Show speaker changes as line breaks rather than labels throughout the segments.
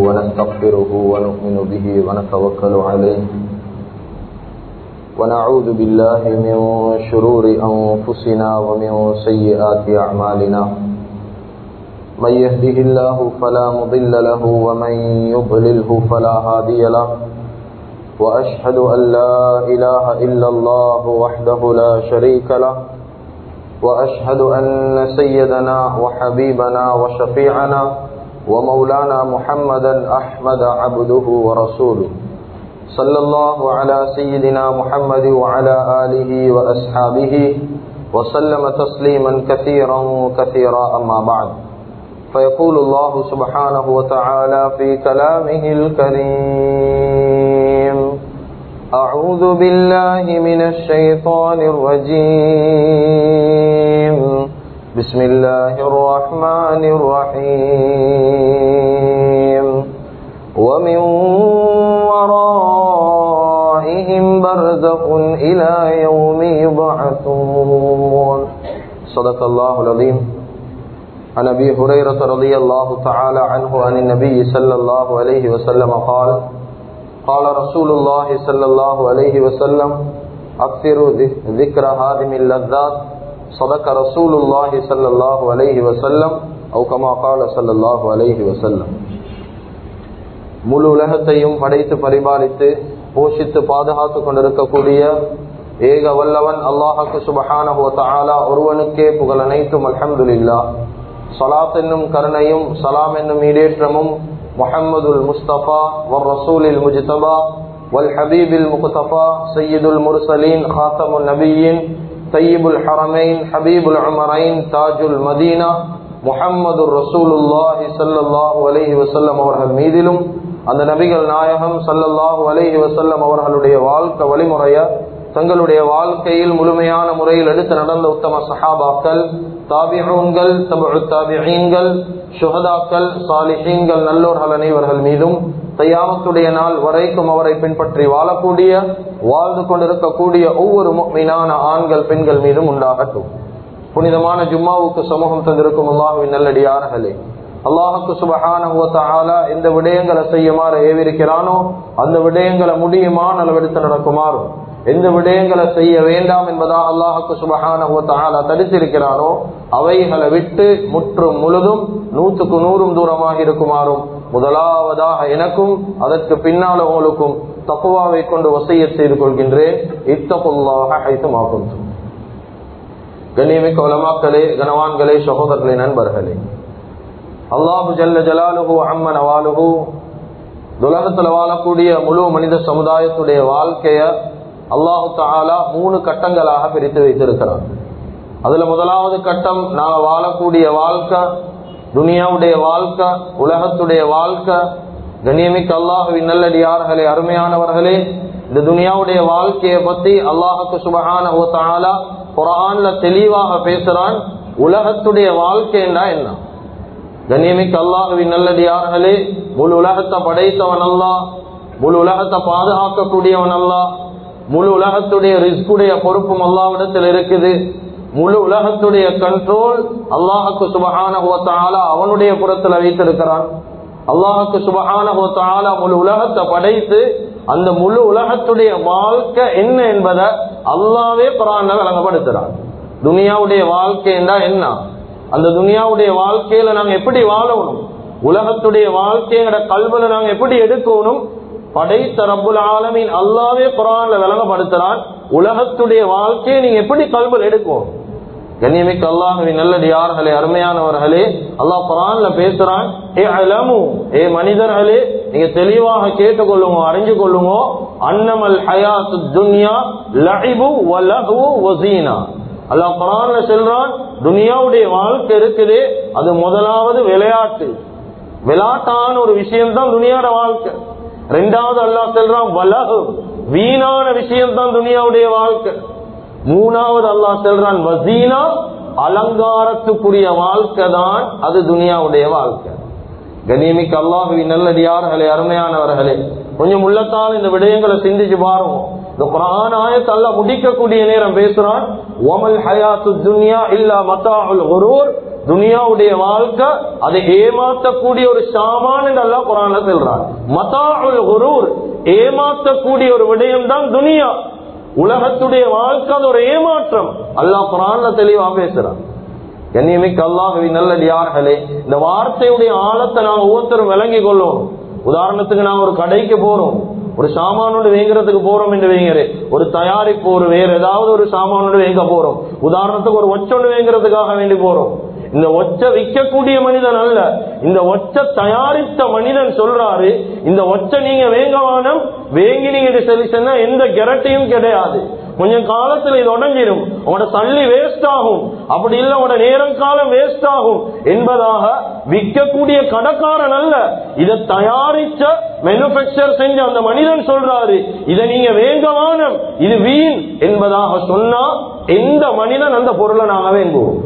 ونستغفره ونؤمن به ونتوكل عليه ونعوذ بالله من شرور أنفسنا ومن سيئات أعمالنا من يهده الله فلا مضل له ومن يضلله فلا هادي له وأشهد أن لا إله إلا الله وحده لا شريك له وأشهد أن سيدنا وحبيبنا وشفيعنا ومولانا محمدا أحمد عبده ورسوله صلى الله على سيدنا محمد وعلى آله وأصحابه وسلم تسليما كثيرا كثيرا أما بعد فيقول الله سبحانه وتعالى في كلامه الكريم أعوذ بالله من الشيطان الرجيم بسم الله الرحمن الرحيم ومن ورائهم برزخ إلى يوم يبعثون صدق الله العظيم عن أبي هريرة رضي الله تعالى عنه عن النبي صلى الله عليه وسلم قال قال رسول الله صلى الله عليه وسلم أكثروا ذكر هادم اللذات صدق رسول الله صلى الله عليه وسلم أو كما قال صلى الله عليه وسلم. முழு உலகத்தையும் படைத்து பரிபாலித்து போஷித்து பாதுகாத்து கொண்டிருக்கக்கூடிய ஏக வல்லவன் அல்லாஹ்வுக்கு சுப்ஹானஹு வ தஆலா ஒருவனுக்கே புகழ் அனைத்தும். அல்ஹம்துலில்லாஹ். ஸலாத் என்னும் கருணையும் சலாம் என்னும் ஈடேற்றமும் முஹம்மதுல் முஸ்தபா வர் ரசூலில் முஜ்தபா வல் ஹபீபில் முக்தஃபா சய்யிதுல் முர்சலீன் காத்தமுன் நபியீன் தய்யிபுல் ஹரமைன் ஹபீபுல் உமரைன் தாஜுல் மதீனா முஹம்மதுர் ரசூலுல்லாஹி ஸல்லல்லாஹு அலைஹி வஸல்லம் அவர்கள் மீதிலும் அந்த நபிகள் நாயகம் ஸல்லல்லாஹு அலைஹி வஸல்லம் அவர்களுடைய வாழ்க்கை வழிமுறைய தங்களுடைய வாழ்க்கையில் முழுமையான முறையில் எடுத்து நடந்த உத்தம சஹாபாக்கள், தாபிஊன்கள், தபஉ தாபிஈன்கள், ஷுஹதாக்கள், சாலிஹீன்கள், நல்லோர்கள் அனைவர்கள் மீதும் கியாமத்துடைய நாள் வரைக்கும் அவரை பின்பற்றி வாழக்கூடிய வாழ்ந்து கொண்டிருக்கக்கூடிய ஒவ்வொரு முஃமினான ஆண்கள் பெண்கள் மீதும் உண்டாகட்டும். புனிதமான ஜும்மாவுக்கு சமூகம் தந்திருக்கும் அல்லாஹ்வின் நல்லடியார்களே, அல்லாஹ்வுக்கு சுப்ஹானஹு வ தஆலா எந்த விடயங்களை செய்யுமாறு ஏவிருக்கிறானோ அந்த விடயங்களை முடியுமான அளவெடுத்து நடக்குமாறும், எந்த விடயங்களை செய்ய வேண்டாம் என்பதாக அல்லாஹ்வுக்கு சுப்ஹானஹு வ தஆலா தடுத்திருக்கிறானோ அவைகளை விட்டு முற்றும் முழுதும் 100க்கு 100 தூரமாக இருக்குமாறும் முதலாவதாக எனக்கும் அதற்கு பின்னால் உங்களுக்கும் தக்வாவை கொண்டு வசியத் செய்து கொள்கின்றேன். இத்தகுல்லாஹ ஹைதுமா குன்தும். கண்ணியமிக்க உலமாக்களே, கனவான்களே, சகோதரர்களே, நண்பர்களே, அல்லாஹு ஜல்ல ஜலாலுஹு அம்ம நவாலுஹு உலகத்துல வாழக்கூடிய முழு மனித சமுதாயத்துடைய வாழ்க்கைய அல்லாஹு தஆலா 3 கட்டங்களாக பிரித்து வைத்திருக்கிறார். அதுல முதலாவது கட்டம் நாங்க வாழக்கூடிய வாழ்க்கை, துனியாவுடைய வாழ்க்கை, உலகத்துடைய வாழ்க்கை. கண்ணியமிக்க அல்லாஹ்வின் நல்லடியார்களே, அருமையானவர்களே, இந்த துனியாவுடைய வாழ்க்கையை பத்தி அல்லாஹ்வுக்கு சுப்ஹானஹு வ தஆலா குர்ஆன்ல தெளிவாக பேசுறான். உலகத்துடைய வாழ்க்கைன்னா என்ன? கண்ணியமிக்க அல்லாஹ்வின் நல்லடியார்களே, முழு உலகத்தை படைத்தவன் அல்லாஹ், முழு உலகத்தை பாதுகாக்கக்கூடியவன் அல்லாஹ், முழு உலகத்துடைய ரிஸ்குடைய பொறுப்பும் அல்லாஹ்விடத்தில் இருக்குது. முழு உலகத்துடைய கண்ட்ரோல் அல்லாஹ்வுக்கு சுப்ஹானஹு வ தஆலா அவனுடைய புறத்தில் வைத்திருக்கிறான். அல்லாஹ்வுக்கு சுப்ஹானஹு வ தஆலா முழு உலகத்தை படைத்து அந்த முழு உலகத்துடைய வாழ்க்கை என்ன என்பதை அல்லாஹ்வே குர்ஆன்ல விளங்கப்படுத்துறான். துனியாவுடைய வாழ்க்கைன்னா என்ன, அந்த துனியாவுடைய வாழ்க்கையில நாங்க எப்படி வாழணும், உலகத்துடைய வாழ்க்கையோட கல்வில நாங்க எப்படி எடுக்கணும், படைத்த ரப்புல் ஆலமீன் அல்லாஹ்வே குர்ஆன்ல விளங்கப்படுத்துறான். உலகத்துடைய வாழ்க்கையை நீங்க எப்படி கல்வில எடுக்கணும். கண்ணியமிக்க அல்லாஹ்வின் நல்லடியார்களே, அருமையானவர்களே, அல்லாஹ் குர்ஆன்ல பேசுறான். ஏ மனிதர்களே, நீங்க தெளிவாக கேட்டுக்கொள்ளுங்க, அறிஞ்சு கொள்ளுங்க. அன்னமல் ஹயாத்துத் துன்யா லஇபு வ லஹ்வு வ ஸீனா. அல்லாஹ் குர்ஆன்ல சொல்றான், துனியாவுடைய வாழ்க்கை இருக்குது, அது முதலாவது விளையாட்டு, விளையாட்டான ஒரு விஷயம் தான் துனியாவோட வாழ்க்கை. ரெண்டாவது அல்லாஹ் சொல்றான் வலஹு, வீணான விஷயம் தான் துனியாவுடைய வாழ்க்கை. மூணாவது அல்லாஹ் சொல்றான் வஸீனா, அலங்காரத்துக்குரிய வாழ்க்கை தான் அது துனியாவுடைய வாழ்க்கை. கண்ணியமிக்க அல்லாஹ்வின் நல்லடியார்களே, அருமையானவர்களே, கொஞ்சம் உள்ளத்தால் இந்த விடயங்களை சிந்திச்சு பாருங்க. இந்த குர்ஆன் ஆயத்தை அல்லாஹ் முடிக்கக்கூடிய நேரம் பேசுறான், வமல் ஹயாத்துத் துன்யா இல்லா மதாஉல் குரூர். துனியாவுடைய வாழ்க்கை அதை ஏமாற்றக்கூடிய ஒரு சாமான் என்று அல்லாஹ் குர்ஆன்ல சொல்றான். மதாஉல் குரூர், ஏமாற்றக்கூடிய ஒரு விடயம் தான் துனியா. உலகத்துடைய வாழ்க்கை அது ஒரு ஏமாற்றம். அல்லாஹ் குர்ஆன்ல தெளிவா பேசுறான். கண்ணியமிக்க அல்லாஹ்வின் நல்லடியார்களே, இந்த வார்த்தையுடைய ஆழத்தை நாங்க ஒவ்வொருத்தரும் விளங்கி கொள்ளும். உதாரணத்துக்கு நாங்க ஒரு கடைக்கு போறோம், ஒரு சாமானோடு வேங்கிறதுக்கு போறோம் என்று வைங்கிறேன். ஒரு தயாரிப்பு, ஒரு வேற ஏதாவது ஒரு சாமானோடு வேங்க போறோம். உதாரணத்துக்கு ஒரு ஒச்சொண்டு வேங்கிறதுக்காக வேண்டி போறோம். இந்த ஒச்ச விற்கக்கூடிய மனிதன் அல்ல, இந்த ஒச்ச தயாரித்த மனிதன் சொல்றாரு, இந்த ஒச்ச நீங்க வேங்கவானம், வேங்கி நீங்க சரி சொன்னா எந்த கேரண்டியும் கிடையாது. கொஞ்சம் காலத்துல இது உடஞ்சிடும், உங்களோட தள்ளி வேஸ்ட் ஆகும், அப்படி இல்லை உங்களோட நேரம் காலம் வேஸ்ட் ஆகும் என்பதாக விற்கக்கூடிய கடைக்காரன் அல்ல, இதை தயாரிச்ச மேனுபேக்சர் செஞ்ச அந்த மனிதன் சொல்றாரு, இதை நீங்க வேங்கவானம், இது வீண் என்பதாக சொன்னா எந்த மனிதன் அந்த பொருளை நாங்க வேங்குவோம்?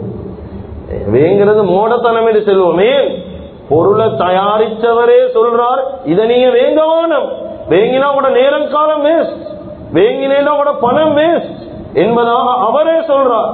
வேங்கிறது மோடத்தனம் என்று செல்வோமே. பொருளை தயாரிச்சவரே சொல்றார், இதை நீங்க வேங்கவானம், வேங்கினா கூட நேரம் காலம் வேஸ்ட், வேங்கினா கூட பணம் வேஸ்ட் என்பதாக அவரே சொல்றார்.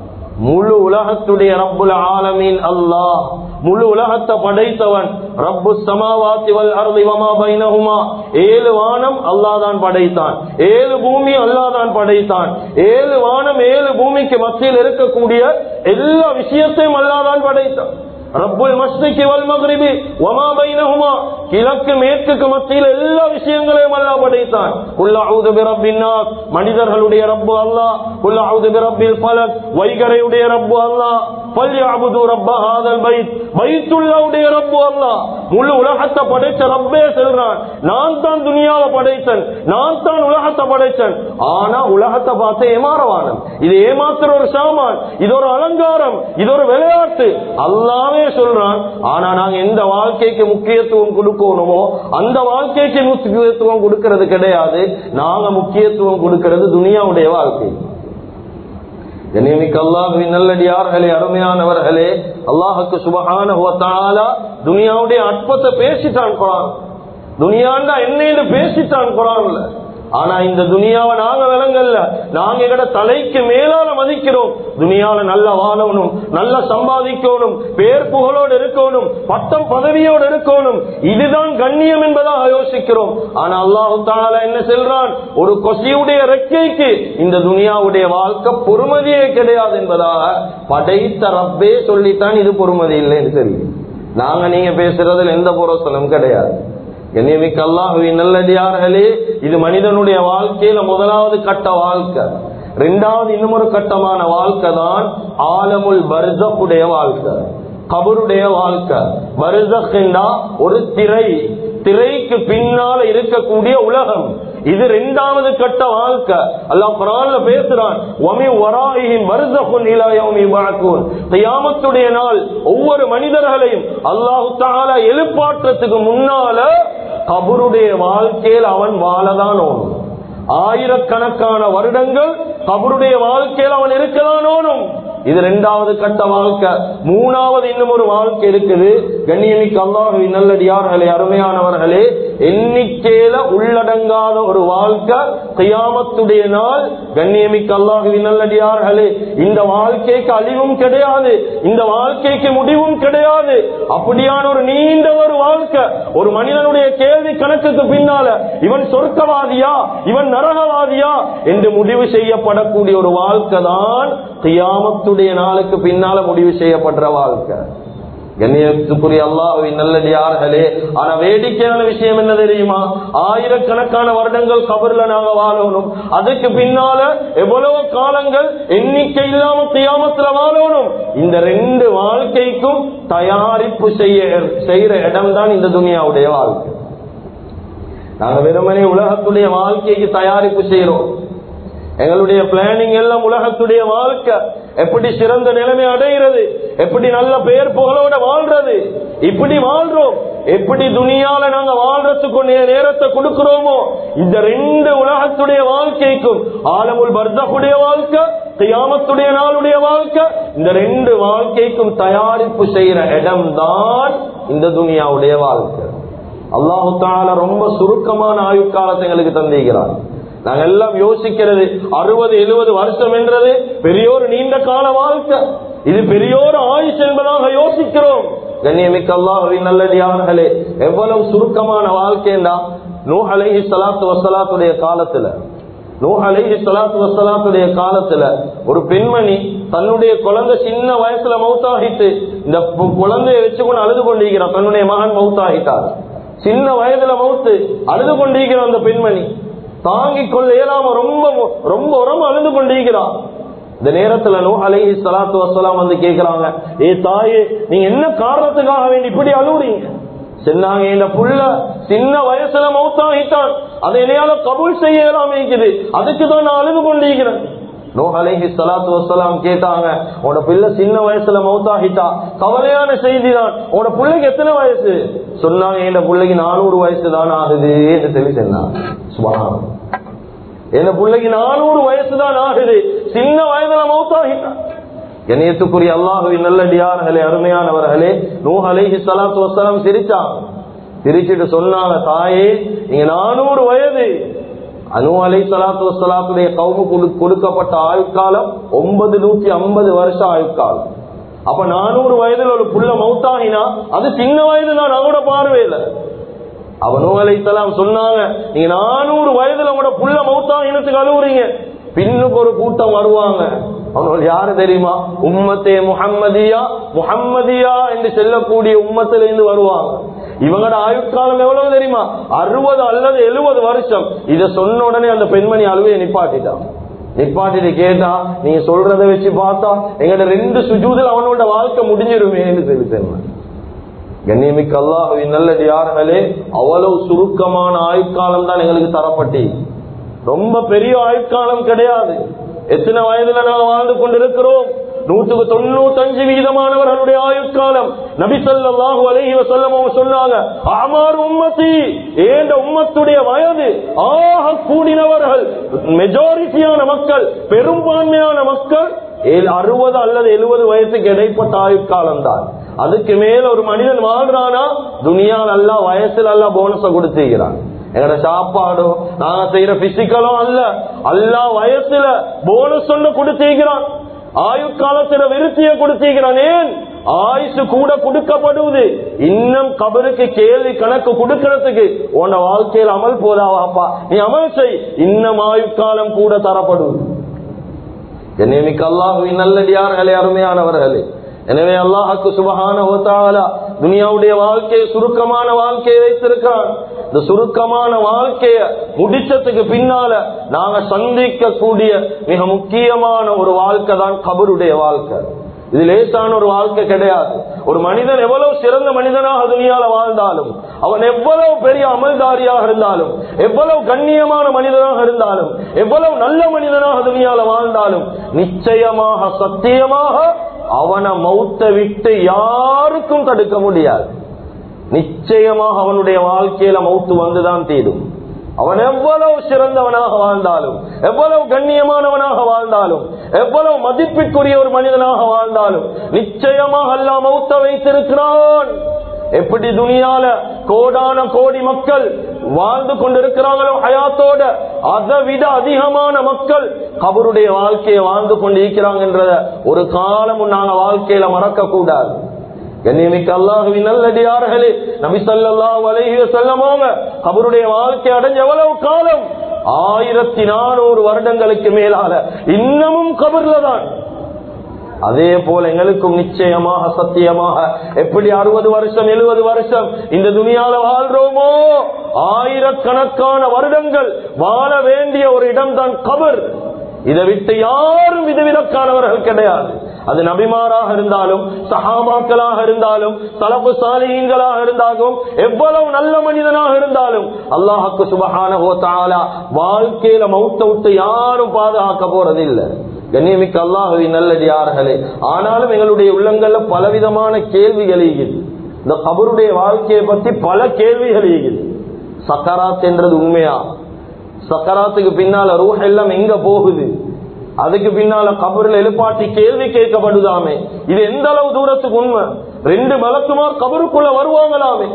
முழு உலகத்துடைய ரப்புல் ஆலமீன் அல்லாஹ், முழு உலகத்தை படைத்தவன். ரப்பு ஸமாவாத்தி வல் அர்தி வமா பைனஹுமா, 7 வானம் அல்லாஹ் தான் படைத்தான், 7 பூமி அல்லாஹ் தான் படைத்தான். 7 வானம் 7 பூமிக்கு மத்தியில் இருக்கக்கூடிய எல்லா விஷயத்தையும் அல்லாஹ் தான் படைத்தான். ரப்புல் மஷ்ரிகி வல் மக்ரிபி வமா பைனஹுமா, கிழக்கு மேற்குக்கு மத்தியில் எல்லா விஷயங்களையும் அல்லாஹ் படைத்தான். குல் அஊது பிரப்பின் நாஸ், மனிதர்களுடைய ரப்பு அல்லாஹ். குல் அஊது பிரப்பில் ஃபலக், வைகரையுடைய ரப்பு அல்லாஹ். ஃபல்யஅபுது ரப்ப ஹாதல் பைத், பைத்துல்லாஹ்வுடைய ரப்பு அல்லாஹ். முழு உலகத்தை படைச்ச ரப்பே சொல்றான், நான் தான் துனியாவை படைத்தேன், நான் தான் உலகத்தை படைத்தேன். ஆனா உலகத்தை பார்த்து ஏமாறவானம், இது ஏமாத்துற ஒரு சாமான், இது ஒரு அலங்காரம், இது ஒரு விளையாட்டு அல்லாஹ்வே சொல்றான். ஆனா நாங்க எந்த வாழ்க்கைக்கு முக்கியத்துவம் கொடுக்கணுமோ அந்த வாழ்க்கைக்கு முக்கியத்துவம் கொடுக்கிறது கிடையாது. நாங்க முக்கியத்துவம் கொடுக்கிறது துனியாவுடைய வாழ்க்கை. கண்ணியமிக்க அல்லாஹ்வின் நல்லடியார்களே, அருமையானவர்களே, அல்லாஹ்வுக்கு சுப்ஹானஹு வ தஆலா துனியாவுடைய அற்பத்தை பேசிட்டான் குர்ஆன். துனியாண்டா என்னன்னு பேசிட்டான் குர்ஆன்ல. ஆனா இந்த துனியாவை நாங்க விளங்கல்ல, நாங்க எங்கட தலைக்கு மேலால மதிக்கிறோம். துனியால நல்ல வாழணும், நல்ல சம்பாதிக்கணும், பேர் புகழோடு இருக்கணும், பட்டம் பதவியோடு இருக்கணும், இதுதான் கண்ணியம் என்பதாக யோசிக்கிறோம். ஆனா அல்லாஹ் தஆலா என்ன சொல்றான், ஒரு கொசியுடைய ரெக்கைக்கு இந்த துனியாவுடைய வாழ்க்கை பொறுமதியே கிடையாது என்பதாக படைத்த ரப்பே சொல்லித்தான் இது பொறுமதி இல்லைன்னு சொல்லி. நாங்க நீங்க பேசுறதுல எந்த பொருத்தலும் கிடையாது. கண்ணியமிக்க அல்லாஹ்வின் நல்லடியார்களே, இது மனிதனுடைய வாழ்க்கையில முதலாவது கட்ட வாழ்க்கை. 2வது இன்னும் ஒரு கட்டமான வாழ்க்கை தான் ஆலமுல் பர்ஸக்குடைய வாழ்க்கை, கபருடைய வாழ்க்கை. பர்ஸக் என்றா ஒரு திரை, திரைக்கு பின்னால இருக்கக்கூடிய உலகம். இது 2வது கட்ட வாழ்க்கை. அல்லாஹ் குர்ஆன்ல பேசுறான், வமி வராயிஹிம் பர்ஸகுன் இலா யௌமி யுபஅஸூன். கியாமத்துடைய நாள் ஒவ்வொரு மனிதர்களையும் அல்லாஹ் தஆலா எழுப்பாற்றத்துக்கு முன்னால கபருடைய வாழ்க்கையில் அவன் வாழதானோனும். 1000கணக்கான வருடங்கள் கபருடைய வாழ்க்கையில் அவன் இருக்கதானோனும். இது 2வது கட்ட வாழ்க்கை. 3வது இன்னும் ஒரு வாழ்க்கை இருக்குது. கண்ணியமிக்க அல்லாஹ்வின் நல்லடியார்களே, அருமையானவர்களே, எண்ணிக்கையில உள்ளடங்காத ஒரு வாழ்க்கை கியாமத்துடைய நாள். கண்ணியமிக்க அல்லாஹ்வின் நல்லடியார்களே, இந்த வாழ்க்கைக்கு அழிவும் கிடையாது, இந்த வாழ்க்கைக்கு முடிவும் கிடையாது. அப்படியான ஒரு நீண்ட ஒரு வாழ்க்கை. ஒரு மனிதனுடைய கேள்வி கணக்குக்கு பின்னால இவன் சொர்க்கவாதியா இவன் நரகவாதியா என்று முடிவு செய்யப்படக்கூடிய ஒரு வாழ்க்கை தான் கியாமத்துடைய நாளுக்கு பின்னால முடிவு செய்யப்படுற வாழ்க்கை. கண்ணியத்துக்குரிய அல்லாஹ்வின் நல்லடியார்களே, ஆனா வேடிக்கையான விஷயம் என்ன தெரியுமா, 1000கணக்கான வருடங்கள் கபர்ல நாங்க வாழணும், அதுக்கு பின்னால எவ்வளவு காலங்கள் எண்ணிக்கை இல்லாம கியாமத்துல வாழணும். இந்த 2 வாழ்க்கைக்கும் தயாரிப்பு செய்யற இடம் தான் இந்த துனியாவுடைய வாழ்க்கை. நாங்க வெறுமனே உலகத்துடைய வாழ்க்கைக்கு தயாரிப்பு செய்யறோம். எங்களுடைய பிளானிங் எல்லாம் உலகத்துடைய வாழ்க்கை, எப்படி சிறந்த நிலைமை அடைகிறது, எப்படி நல்ல பெயர் புகழோட வாழ்றது, இப்படி வாழ்றோம். எப்படி துனியால நாங்க வாழ்றதுக்கு நேரத்தை கொடுக்கிறோமோ, இந்த 2 உலகத்துடைய வாழ்க்கைக்கும், ஆலமுல் பர்ஸக்குடைய வாழ்க்கை, கியாமத்துடைய நாளுடைய வாழ்க்கை, இந்த 2 வாழ்க்கைக்கும் தயாரிப்பு செய்யற இடம் தான் இந்த துனியாவுடைய வாழ்க்கை. அல்லாஹ் தஆலா ரொம்ப சுருக்கமான ஆயுட்காலத்தை எங்களுக்கு தந்திருக்கிறார். நாங்க எல்லாம் யோசிக்கிறது 60-70 வருஷம் என்றது பெரிய ஒரு நீண்ட கால வாழ்க்கை. இது பெரியோர் ஆயுஷ் என்பதாக யோசிக்கிறோம். கண்ணியமிக்க அல்லாஹ்வின் நல்லடியார்களே, எவ்வளவு சுருக்கமான வாழ்க்கைன்னா, நூஹ் அலைஹிஸ்ஸலாத்து வஸ்ஸலாத்துடைய காலத்துல ஒரு பெண்மணி தன்னுடைய குழந்தை சின்ன வயசுல மௌத்தாகிட்டு, இந்த குழந்தைய வச்சுக்கொண்டு அழுது கொண்டிருக்கிறார். தன்னுடைய மகன் மௌத்தாகிட்டார், சின்ன வயதுல மௌத்து, அழுது கொண்டிருக்கிற அந்த பெண்மணி தாங்கிக் கொள்ள இயலாம ரொம்ப உரமா அழுது கொண்டிருக்கிறார். இந்த நேரத்துல நூஹ் அலைஹிஸ்ஸலாத்து வஸ்ஸலாம் வந்து கேக்குறாங்க, ஏ தாயே, நீங்க என்ன காரணத்துக்காக வேண்டி இப்படி அழுவுறீங்க? சொன்னாங்க, இந்த புள்ள சின்ன வயசுல மௌத்தாகிட்டான், அதை என்னையால கபூல் செய்ய இயலாம இருக்குது, அதுக்குதான் நான் அழுது கொண்டிருக்கிறேன். நூஹ் அலைஹிஸ்ஸலாத்து வஸ்ஸலாம் கேட்டாங்க, உன்னோட பிள்ளை சின்ன வயசுல மௌத்தாகிட்டா, கவலையான செய்திதான். உன்னோட பிள்ளைக்கு எத்தனை வயசு? சொன்னாங்க, இந்த பிள்ளைக்கு 400 வயசு தான் ஆகுது என்று சொல்லி சொன்னாங்க. சுப்ஹானல்லாஹ், என் பிள்ளைக்கு 400 வயசு தான் ஆகுது, சின்ன வயதுல மௌத்தாகிட்டான். கண்ணியத்துக்குரிய அல்லாஹ்வின் நல்லடியார்களே, அருமையானவர்களே, நூஹ் அலைஹிஸ்ஸலாத்து வஸ்ஸலாம் சிரிச்சிட்டு சொன்னாங்க, தாயே, நீங்க 400 வயது. நூஹ் அலைஹிஸ்ஸலாத்து வஸ்ஸலாத்துடைய கௌமுக்கு கொடுக்கப்பட்ட ஆயுட்காலம் 950 வருஷம் ஆயுட்காலம். அப்ப 400 வயதுல ஒரு புள்ள மௌத்தாகினா அது சின்ன வயது தான் அவனோட பார்வையில. நூஹ் அலைஹிஸ்ஸலாம் சொன்னாங்க, நீங்க 400 வயதுல உங்களோட புள்ள மௌத்தாகினத்துக்கு அழுவுறீங்க, பின்னுக்கு ஒரு கூட்டம் வருவாங்க. அவனோட யாரு தெரியுமா? உம்மத்தே முஹம்மதியா என்று செல்லக்கூடிய உம்மத்திலிருந்து வருவாங்க. இவங்களோட ஆயுட்காலம் எவ்வளவு தெரியுமா? 60 அல்லது 70 வருஷம். இத சொன்ன உடனே அந்த பெண்மணி அழுவையை நிப்பாட்டிட்டு கேட்டா, நீங்க சொல்றதை வச்சு பார்த்தா எங்கட 2 சுஜூதில் அவனோட வாழ்க்கை முடிஞ்சிருமே என்று சொல்லி சொன்னாங்க. கண்ணியமிக்க அல்லாஹ்வின் நல்லடியார்களே, அவ்வளவு சுருக்கமான ஆயுட்காலம் தான் எங்களுக்கு தரப்பட்டு, ரொம்ப பெரிய ஆயுட்காலம் கிடையாது. எத்தனை வயதுல நாங்கள் வாழ்ந்து கொண்டிருக்கிறோம்? 195% ஆயுட்காலம். நபி ஸல்லல்லாஹு அலைஹி வஸல்லம் சொன்னாங்க, அமார் உம்மத்தி, ஏண்ட உம்மத்துடைய வயது ஆக கூடினவர்கள், மெஜாரிட்டியான மக்கள், பெரும்பான்மையான மக்கள் 60 அல்லது 70 வயசுக்கு இடைப்பட்ட ஆயுட்காலம் தான். அதுக்கு மேல ஒரு மனிதன் வாழ்றானா, துனியால் அல்ல வயசுல அல்ல போனஸ கொடுத்துக்கிறான். எங்கட சாப்பாடோ நாங்க செய்யற பிசிக்கலோ அல்ல வயசுல போனஸ் ஒன்று கொடுத்திருக்கிறான், ஆயுட்காலத்தில விருத்திய கொடுத்திருக்கிறான். ஏன்? ஆயுசு கூட கொடுக்கப்படுவது, இன்னும் கபருக்கு கேள்வி கணக்கு கொடுக்கிறதுக்கு உன்ன வாழ்க்கையில் அமல் போதாவாப்பா, நீ அமல் செய், இன்னும் ஆயுட்காலம் கூட தரப்படுவது. கண்ணியமிக்க அல்லாஹ்வின் நல்லடியார்களே, அருமையானவர்களே, எனவே அல்லாஹ்வுக்கு சுப்ஹானஹு வ தஆலா துனியாவுடைய வாழ்க்கையை சுருக்கமான வாழ்க்கையை வைத்திருக்கிறான். இந்த சுருக்கமான வாழ்க்கைய முடிச்சதுக்கு பின்னால நாங்க சந்திக்க கூடிய மிக முக்கியமான ஒரு வாழ்க்கை தான் கபருடைய வாழ்க்கை. இது லேசான ஒரு வாழ்க்கை கிடையாது. ஒரு மனிதன் எவ்வளவு சிறந்த மனிதனாக துனியால வாழ்ந்தாலும், அவன் எவ்வளவு பெரிய அமல்தாரியாக இருந்தாலும், எவ்வளவு கண்ணியமான மனிதனாக இருந்தாலும், எவ்வளவு நல்ல மனிதனாக துனியால வாழ்ந்தாலும், நிச்சயமாக சத்தியமாக அவனை மௌத்தை விட்டு யாருக்கும் தடுக்க முடியாது. நிச்சயமாக அவனுடைய வாழ்க்கையில மௌத்து வந்துதான் தீரும். அவன் எவ்வளவு சிறந்தவனாக வாழ்ந்தாலும், எவ்வளவு கண்ணியமானவனாக வாழ்ந்தாலும், எவ்வளவு மதிப்பிற்குரிய ஒரு மனிதனாக வாழ்ந்தாலும், நிச்சயமாக அல்லாஹ் மௌத்த வைத்திருக்கிறான். எப்படி துனியால கோடான கோடி மக்கள் வாழ்ந்து கொண்டிருக்கிறாங்களோ ஹயாத்தோட, அதை விட அதிகமான மக்கள் கபருடைய வாழ்க்கையை வாழ்ந்து கொண்டிருக்கிறாங்க என்ற ஒரு காலமும் நாங்க வாழ்க்கையில மறக்க கூடாது. கண்ணியமிக்க அல்லாஹ்வின் நல்லடியார்களே, நபி ஸல்லல்லாஹு அலைஹி வஸல்லம் கபருடைய வாழ்க்கை அடைஞ்ச எவ்வளவு காலம்? 1400 வருடங்களுக்கு மேலால இன்னமும் கபர்ல தான். அதே போல எங்களுக்கும் நிச்சயமாக சத்தியமாக எப்படி 60 வருஷம் 70 வருஷம் இந்த துனியால வாழ்றோமோ, ஆயிரக்கணக்கான வருடங்கள் வாழ வேண்டிய ஒரு இடம் தான் கபர். இதை விட்டு யாரும் விதிவிலக்கானவர்கள் கிடையாது. அது நபிமாராக இருந்தாலும், சஹாபாக்களாக இருந்தாலும், சலஃபு சாலிஹீன்களாக இருந்தாலும், எவ்வளவு நல்ல மனிதனாக இருந்தாலும், அல்லாஹ்வுக்கு சுப்ஹானஹு வ தஆலா வாழ்க்கையில மௌத்தை விட்டு யாரும் பாதுகாக்க போறதில்லை. கண்ணியமிக்க அல்லாஹ்வின் நல்லடியார்களே, ஆனாலும் எங்களுடைய உள்ளங்கள்ல பலவிதமான கேள்விகள் இருக்குது. இந்த கபருடைய வாழ்க்கையை பத்தி பல கேள்விகள் இருக்குது. சக்கராத் என்றது உண்மையா? சக்கராத்துக்கு பின்னால ரூஹ் எல்லாம் எங்க போகுது? அதுக்கு பின்னால கபரில் எழுப்பாட்டி கேள்வி கேட்கப்படுதாமே, இது எந்த அளவு தூரத்துக்கு உண்மை? 2 மலக்குமார் கபருக்குள்ள வருவாங்களாமே.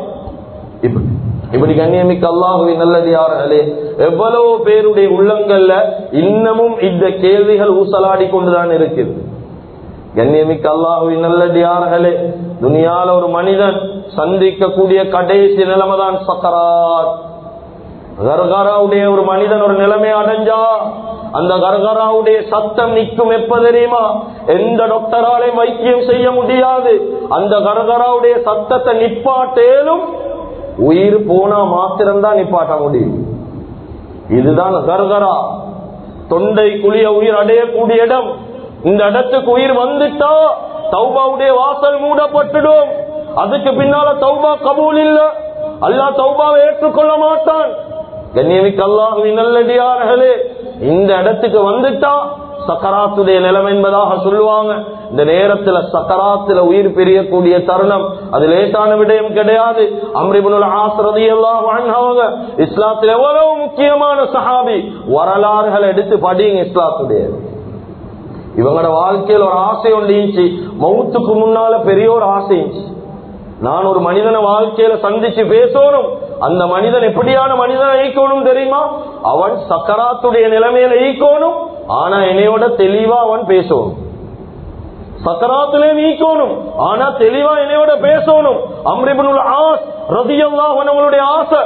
இப்படி கண்ணியமிக்க அல்லாஹ்வின் நல்லடியார்களே, எவ்வளவு பேருடைய உள்ளங்கள்ல இன்னமும் இந்த கேள்விகள் ஊசலாடி கொண்டுதான் இருக்குது. கண்ணியமிக்க அல்லாஹ்வின் நல்லடியார்களே, துனியால ஒரு மனிதன் சந்திக்கக்கூடிய கடைசி நிலைமைதான் சக்கராத். கர்கராவுடைய ஒரு மனிதன் ஒரு நிலைமை அடைஞ்சா அந்த கர்கராவுடைய சத்தம் நிற்கும் எப்ப தெரியுமா? எந்த டாக்டராலையும் வைத்தியம் செய்ய முடியாது. அந்த கர்கராவுடைய சத்தத்தை நிப்பாட்டேலும் உயிர் போனா மாத்திரம்தான் நிப்பாட்ட முடியும். இதுதான் கர்கரா. தொண்டை குழிய உயிர் அடையக்கூடிய இடம். இந்த இடத்துக்கு உயிர் வந்துட்டா தௌபாவுடைய வாசல் மூடப்பட்டுடும். அதுக்கு பின்னால தௌபா கபூல் இல்ல, அல்லாஹ் தௌபாவை ஏற்றுக்கொள்ள மாட்டான். கண்ணியமிக்க அல்லாஹ்வின் நல்லடியார்களே, இந்த இடத்துக்கு வந்துட்டா சக்கராத்துடைய நிலைமை என்பதாக சொல்லுவாங்க. இந்த நேரத்துல சக்கராத்துல உயிர் பிரியக்கூடிய தருணம் அது லேசான விடயம் கிடையாது. அம்ர் இப்னுல் ஆஸ் ரலியல்லாஹு அன்ஹு அவங்க இஸ்லாத்துல எவ்வளவு முக்கியமான சஹாபி. வரலாறுகளை எடுத்து படிங்க இஸ்லாத்துடைய. இவங்களோட வாழ்க்கையில் ஒரு ஆசை ஒன்று இருந்துச்சு. மௌத்துக்கு முன்னால பெரிய ஒரு ஆசை இருந்துச்சு. நான் ஒரு மனிதனை வாழ்க்கையில சந்திச்சு பேசணும். அந்த மனிதன் எப்படியான மனிதனை ஈக்கணும் தெரியுமா? அவன் சக்கராத்துடைய நிலைமையில ஈக்கணும், ஆனா என்னையோட தெளிவா அவன் பேசணும். சக்கராத்திலே நீக்கணும், ஆனா தெளிவா என்னையோட பேசணும். அம்ர் இப்னுல் ஆஸ் ரலியல்லாஹு அன்ஹுடைய ஆசை.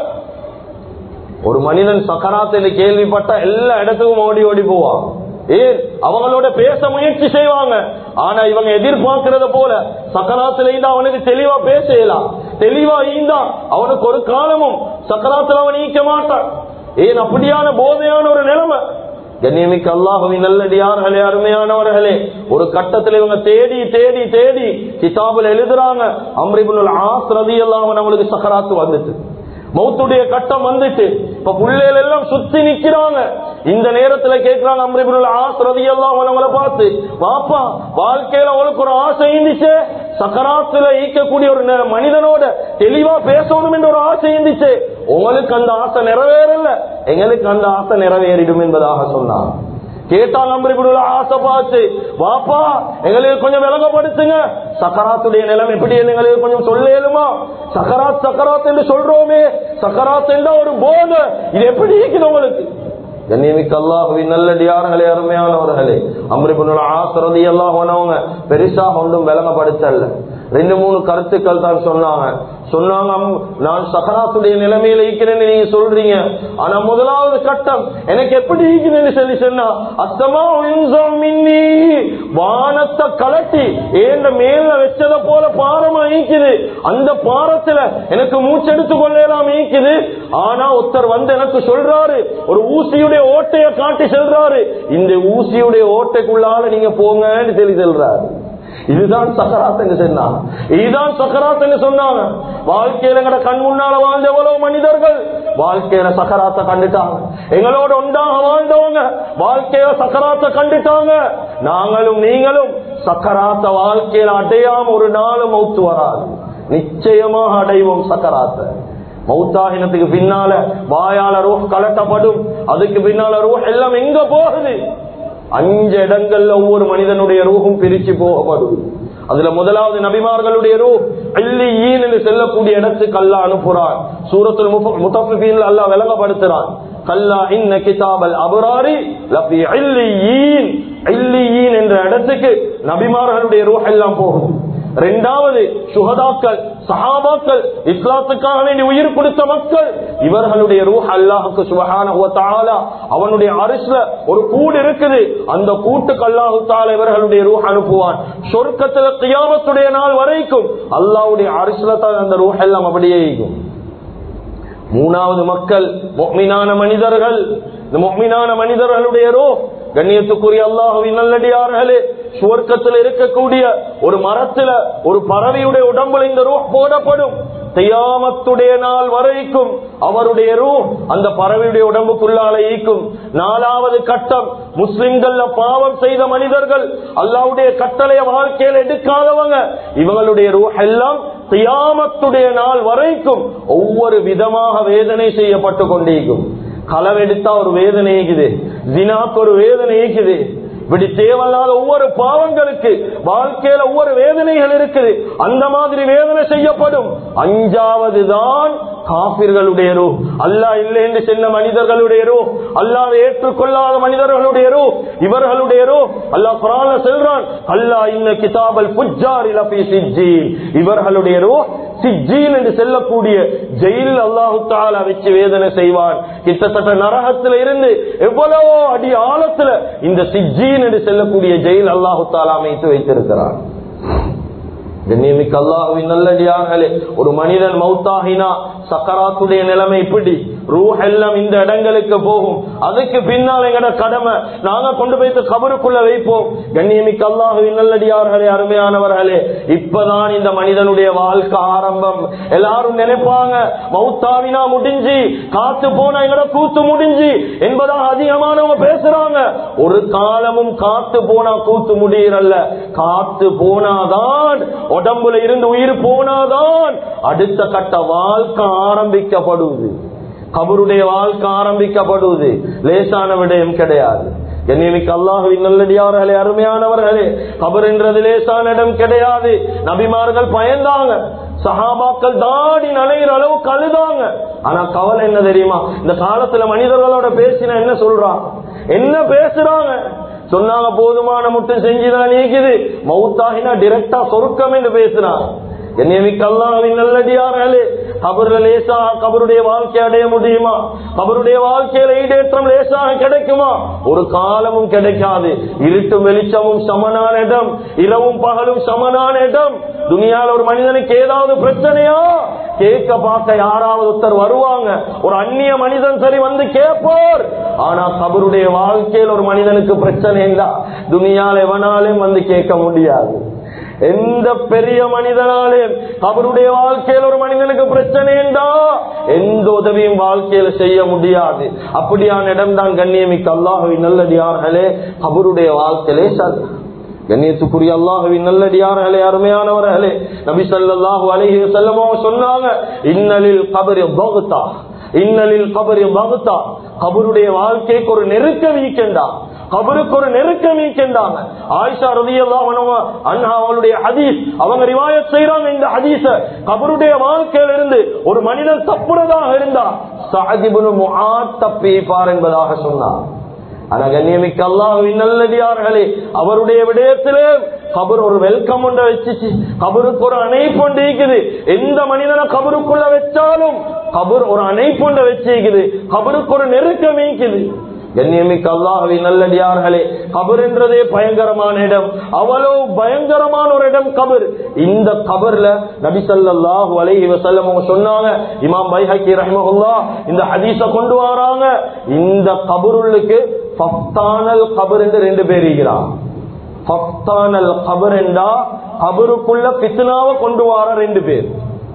ஒரு மனிதன் சக்கராத்தில கேள்விப்பட்ட எல்லா இடத்துக்கும் ஓடி ஓடி போவான். ஏன்? அவங்களோட பேச முயற்சி செய்வாங்க. ஆனா இவங்க எதிர்பார்க்கிறத போல சக்கராத்துல இருந்தா அவனுக்கு தெளிவா பேசலாம். தெளிவா இருந்தா அவனுக்கு ஒரு காலமும் சக்கராத்துல அவன் நீக்க மாட்டான். ஏன்? அப்படியான போதையான ஒரு நிலைமை. கண்ணியமிக்க அல்லாஹ்வின் நல்லடியார்களே, அருமையானவர்களே, ஒரு கட்டத்தில் இவங்க தேடி தேடி தேடி கிதாபுல எழுதுறாங்க. அம்ர் இப்னுல் ஆஸ் ரலியல்லாஹு அன்ஹு அவங்களுக்கு சக்கராத்து வந்துச்சு. மௌத்துடைய கட்டம் வந்துட்டு இப்ப புள்ளைகள் எல்லாம் சுத்தி நிக்கிறாங்க. இந்த நேரத்துல கேட்கிறாங்க அம்ர் இப்னுல் ஆஸ் ரலியல்லாஹு அன்ஹு பார்த்து, வாப்பா வாழ்க்கையில உங்களுக்கு ஒரு ஆசை இருந்துச்சு, சக்கராத்துல ஈக்கக்கூடிய ஒரு மனிதனோட தெளிவா பேசணும் என்ற ஒரு ஆசை இருந்துச்சு, உங்களுக்கு அந்த ஆசை நிறைவேறல, எங்களுக்கு அந்த ஆசை நிறைவேறிடும் என்பதாக சொன்னார். கேட்டாங்க அம்ர் இப்னுல் ஆஸ் பார்த்து, வாப்பா எங்களுக்கு கொஞ்சம் விளங்கப்படுத்துங்க, சக்கராத்துடைய நிலைமை எப்படி எங்களுக்கு கொஞ்சம் சொல்லேலுமா? சக்கராத் சக்கராத் என்று சொல்றோமே, சக்கராத் என்ற ஒரு போதை, இது எப்படி இருக்குது உங்களுக்கு? கண்ணியமிக்க அல்லாஹ்வின் நல்லடியார்களே, அருமையானவர்களே, அம்ர் இப்னுல் ஆஸ் ரலியல்லாஹு அன்ஹு பெருசா ஒன்றும் விளங்கப்படுத்தல. 2-3 கருத்துக்கள் தான் சொன்னாங்க. நான் சக்கராத்துடைய நிலைமையில இருக்கிறேன்னு நீங்க சொல்றீங்க, ஆனா முதலாவது கட்டம் எனக்கு எப்படி இருக்குன்னு சொல்லி சொன்னா, அஸ்ஸமா மின்னி, வானத்தை கலட்டி ஏன் மேல வச்சத போல பாரமா ஈக்குது, அந்த பாரத்துல எனக்கு மூச்செடுத்து கொள்ளலாம் ஈக்குது. ஆனா ஒருத்தர் வந்து எனக்கு சொல்றாரு, ஒரு ஊசியுடைய ஓட்டைய காட்டி சொல்றாரு, இந்த ஊசியுடைய ஓட்டைக்குள்ளால நீங்க போங்கன்னு சொல்லி சொல்றாரு. இதுதான் சக்கராத் என்று சொன்னாங்க. இதுதான் சக்கராத் என்று சொன்னாங்க. வாழ்க்கையில எங்கட கண் முன்னால வாழ்ந்த எவ்வளவு மனிதர்கள் வாழ்க்கையில சக்கராத்தை கண்டுட்டாங்க. எங்களோட ஒன்றாக வாழ்ந்தவங்க வாழ்க்கையில சக்கராத்தை கண்டுட்டாங்க. நாங்களும் நீங்களும் சக்கராத்த வாழ்க்கையில அடையாம ஒரு நாளும் மௌத்து வராது. நிச்சயமாக அடைவோம் சக்கராத்தை. மௌத்தாகினத்துக்கு பின்னால வாயால ரூஹ் கலட்டப்படும். அதுக்கு பின்னால ரூஹ் எல்லாம் எங்க போகுது? 5 இடங்கள்ல ஒவ்வொரு மனிதனுடைய ரூஹும் பிரிச்சு போகப்படும். அதுல முதலாவது நபிமார்களுடைய ரூஹ் இல்லியீன் என்று செல்லக்கூடிய இடத்துக்கு அல்லாஹ் அனுப்புறான். சூரத்துல் முத்தஃபிஃபீன்ல அல்லாஹ் விளங்கப்படுத்துறான், கல்லா இன்ன கிதாபல் அப்ராரி லஃபீ இல்லியீன். இல்லியீன் என்ற இடத்துக்கு நபிமார்களுடைய ரூஹ் எல்லாம் போகுது. 2வது சுஹதாக்கள், சஹாபாக்கள், இஸ்லாத்துக்காக வேண்டி உயிர் கொடுத்த மக்கள், இவர்களுடைய ரூஹ் அல்லாஹ்வுக்கு சுப்ஹானஹு வ தஆலா அவனுடைய அரிஷ்ல ஒரு கூடு இருக்குது, அந்த கூட்டுக்கு அல்லாஹ் தஆலா இவர்களுடைய ரூஹ் அனுப்புவான். சொர்க்கத்துல கியாமத்துடைய நாள் வரைக்கும் அல்லாஹ்வுடைய அரிஷ்ல தான் அந்த ரூஹ் எல்லாம் அப்படியே இருக்கும். 3வது மக்கள் முஃமினான மனிதர்கள். இந்த முஃமினான மனிதர்களுடைய ரூஹ், கண்ணியத்துக்குரிய அல்லாஹ்வின் நல்லடியார்களே, சுவர்க்கத்தில் இருக்கக்கூடிய ஒரு மரத்துல ஒரு பறவையுடைய உடம்புல இந்த ரூஹ் போடப்படும். கியாமத்துடைய நாள் வரைக்கும் அவருடைய ரூஹ் அந்த பறவையுடைய உடம்புக்குள்ளால ஈக்கும். 4வது கட்டம், முஸ்லிம்கள்ல பாவம் செய்த மனிதர்கள், அல்லாஹ்வுடைய கட்டளைய வாழ்க்கையில் எடுக்காதவங்க, இவங்களுடைய ரூஹ் எல்லாம் கியாமத்துடைய நாள் வரைக்கும் ஒவ்வொரு விதமாக வேதனை செய்யப்பட்டு கொண்டிருக்கும். களவெடுத்தா ஒரு வேதனை இருக்குது, ஜினாக்கு ஒரு வேதனை இருக்குது, இப்படி தேவையில்லாத ஒவ்வொரு பாவங்களுக்கு வாழ்க்கையில ஒவ்வொரு வேதனைகள் இருக்குது. அந்த மாதிரி வேதனை செய்யப்படும். அஞ்சாவது தான் காபிர்களுடைய ரூஹ், அல்லாஹ் இல்லை என்று சொன்ன மனிதர்களுடைய ரூஹ், அல்லாஹ்வை ஏற்றுக்கொள்ளாத மனிதர்களுடைய ரூஹ், இவர்களுடைய ரூஹ். அல்லாஹ் குர்ஆன்ல சொல்றான், அல்லாஹ் இன்ன கிதாபல் ஃபுஜ்ஜாரி லஃபீ சிஜ்ஜீன், இவர்களுடைய ரூஹ் சிஜ்ஜீன் என்று சொல்லக்கூடிய ஜெயில் அல்லாஹ் தஆலா வச்சு வேதனை செய்வான். கிட்டத்தட்ட நரகத்தில் இருந்து எவ்வளவோ அடி ஆழத்துல இந்த சிஜ்ஜீன் என்று சொல்லக்கூடிய ஜெயில் அல்லாஹ் தஆலா அமைத்து வைத்திருக்கிறான். கண்ணியமிக்க அல்லாஹ்வின் நல்லடியார்களே, ஒரு மனிதன் மௌத்தாகினா சக்கராத்துடைய நிலைமை இப்படி, ரூஹ் எல்லாம் இந்த இடங்களுக்கு போகும். அதுக்கு பின்னால் எங்கட கடமை, நாங்க கொண்டு போய் கபருக்குள்ள வைப்போம். கண்ணியமிக்க அல்லாஹ்வின் நல்லடியார்களே, அருமையானவர்களே, இப்பதான் இந்த மனிதனுடைய வாழ்க்கை ஆரம்பம். எல்லாரும் நினைப்பாங்க மௌத்தாவினா முடிஞ்சு, காத்து போனா எங்கட கூத்து முடிஞ்சு என்பதாக அதிகமானவங்க பேசுறாங்க. ஒரு காலமும் காத்து போனா கூத்து முடியறல்ல. காத்து போனாதான், உடம்புல இருந்து உயிர் போனாதான் அடுத்த கட்ட வாழ்க்கை ஆரம்பிக்கப்படுவது, கபருடைய வாழ்க்கை ஆரம்பிக்கப்படுவது. லேசான விடயம் கிடையாது. கண்ணியமிக்க அல்லாஹ்வின் நல்லடியார்களே, அருமையானவர்களே, கபர் என்றது லேசான இடம் கிடையாது. நபிமார்கள் பயந்தாங்க, சஹாபாக்கள் தாடி நனைகிற அளவு கழுதாங்க. ஆனா கவலை என்ன தெரியுமா? இந்த காலத்துல மனிதர்களோட பேசினா என்ன சொல்றாங்க, என்ன பேசுறாங்க சொன்னாங்க, போதுமான மட்டும் செஞ்சுதான் நீக்குது, மௌத்தாகினா டிரெக்டா சொர்க்கம் என்று பேசுறாங்க. கண்ணியமிக்க அல்லாஹ்வின் நல்லடியார்களே, கபர்ல லேசாக கபருடைய வாழ்க்கை அடைய முடியுமா? கபருடைய வாழ்க்கையில ஈடேற்றம் லேசாக கிடைக்குமா? ஒரு காலமும் கிடைக்காது. இருட்டும் வெளிச்சமும் சமனான இடம், இரவும் பகலும் சமனான இடம். துனியால ஒரு மனிதனுக்கு ஏதாவது பிரச்சனையா கேட்க பார்க்க யாராவது ஒருத்தர் வருவாங்க, ஒரு அந்நிய மனிதன் சரி வந்து கேட்பார். ஆனா கபருடைய வாழ்க்கையில் ஒரு மனிதனுக்கு பிரச்சனை இல்ல, துனியால எவனாலும் வந்து கேட்க முடியாது. எந்த பெரிய மனிதனாலே கபருடைய வாழ்க்கையில் ஒரு மனிதனுக்கு பிரச்சனை என்றா எந்த உதவியும் வாழ்க்கையில செய்ய முடியாது. அப்படியான இடம் தான் கண்ணியமிக்க அல்லாஹ்வின் நல்லடியார்களே கபருடைய வாழ்க்கையிலே. கண்ணியத்துக்குரிய அல்லாஹ்வின் நல்லடியார்களே, அருமையானவர்களே, நபி ஸல்லல்லாஹு அலைஹி வஸல்லம் சொன்னாங்க, இன்னலில் கபரி பக்தா, இன்னலில் கபரி பக்தா, கபருடைய வாழ்க்கைக்கு ஒரு நெருக்கம் இருக்கின்றா, கபருக்கு ஒரு நெருக்கம் இருக்கின்றாங்க. ஆயிஷா ரலியல்லாஹு அன்ஹா அவங்களுடைய ஹதீஸ் அவங்க ரிவாயத் செய்றாங்க. இந்த ஹதீஸ கபருடைய வாழ்க்கையில இருந்து ஒரு மனிதன் தப்புறதாக இருந்தா சஅத் இப்னு முஆத் தப்பிப்பார் என்பதாக சொன்னார். ஆனா கண்ணியமிக்க அல்லாஹ்வின் நல்லடியார்களே, அவருடைய விடயத்திலே கபர் ஒரு வெல்கம் ஒன்றை வச்சுச்சு, கபருக்கு ஒரு அணைப்பு ஒன்று இருக்குது. எந்த மனிதனை கபருக்குள்ள வச்சாலும் கபர் ஒரு அணைப்பு ஒன்றை வச்சிருக்குது, கபருக்கு ஒரு நெருக்கம் இருக்குது. கண்ணியமிக்க அல்லாஹ்வின் நல்லடியார்களே, கபர் என்றதே பயங்கரமான இடம், அவ்வளவு பயங்கரமான ஒரு இடம் கபர். இந்த கபர்ல நபி ஸல்லல்லாஹு அலைஹி வஸல்லம் சொன்னாங்க, இமாம் பைஹக்கி ரஹ்மஹுல்லாஹ் இந்த ஹதீஸ கொண்டு வராங்க, இந்த கபருளுக்கு ஃபஃதானல் கபர் என்று ரெண்டு பேர் இருக்கிறாங்க. ஃபஃதானல் கபர் என்றா கபருக்குள்ள ஃபித்னாவை கொண்டு வர ரெண்டு பேர்.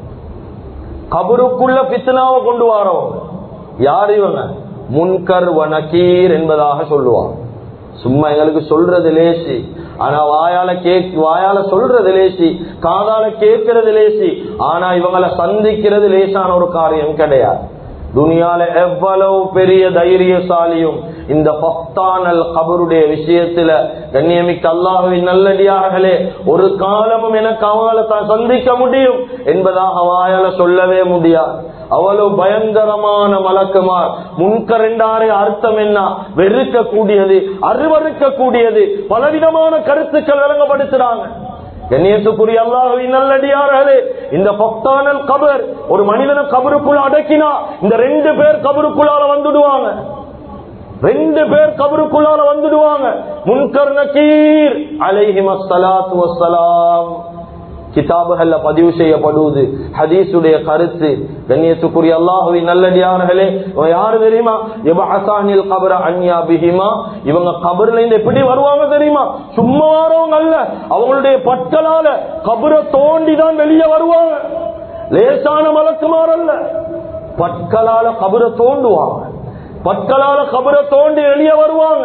கபருக்குள்ள ஃபித்னாவை கொண்டு வரவங்க யார்? இவங்க முன்கர் வ நகீர் என்பதாக சொல்லுவாங்க. சும்மா எங்களுக்கு சொல்றது லேசி, ஆனா வாயால சொல்றது லேசி, காதால கேட்கறது லேசி. ஆனா இவங்களை சந்திக்கிறது லேசான ஒரு காரியம் கிடையாது. துனியால எவ்வளவு பெரிய தைரியசாலியும் இந்த ஃபஃதானல் கபருடைய விஷயத்துல கண்ணியமிக்க அல்லாஹ்வின் நல்லடியார்களே, ஒரு காலமும் எனக்கு அவங்களை தான் சந்திக்க முடியும் என்பதாக வாயால சொல்லவே முடியாது. அவ்வளவு பயங்கரமான மலக்குமார். முன்கர் என்றாரே அர்த்தம் என்ன? வெறுக்க கூடியது, அருவறுக்க கூடியது, பலவிதமான கருத்துக்கள் விளங்கப்படுத்துறாங்க. கண்ணியத்துக்குரிய அல்லாஹ்வின் நல்லடியார்களே, இந்த ஃபஃதானல் கபர் ஒரு மனிதனை கபருக்குள்ள அடக்கினா இந்த ரெண்டு பேர் கபருக்குள்ளால வந்துடுவாங்க. ரெண்டு பேர் கபருக்குள்ளால வந்துடுவாங்க. முன்கர் நகீர் அலைஹிமஸ் ஸலாத்து வஸ்ஸலாம் கிதாபுகள்ல பதிவு செய்யப்படுவது ஹதீஸுடைய கருத்து. கண்ணியத்துக்குரிய அல்லாஹ்வின் நல்லடியார்களே, யாரு தெரியுமா? யபஅஸானில் கபர அன்யா பிஹிமா, இவங்க கபர்ல இருந்து எப்படி வருவாங்க தெரியுமா? சும்மா வரவங்க அல்ல, அவங்களுடைய பற்களால கபரை தோண்டி தான் வெளியே வருவாங்க. லேசான மலக்குமார் அல்ல, பற்களால கபரை தோண்டுவாங்க, பற்களால கபரை தோண்டி வெளியே வருவாங்க.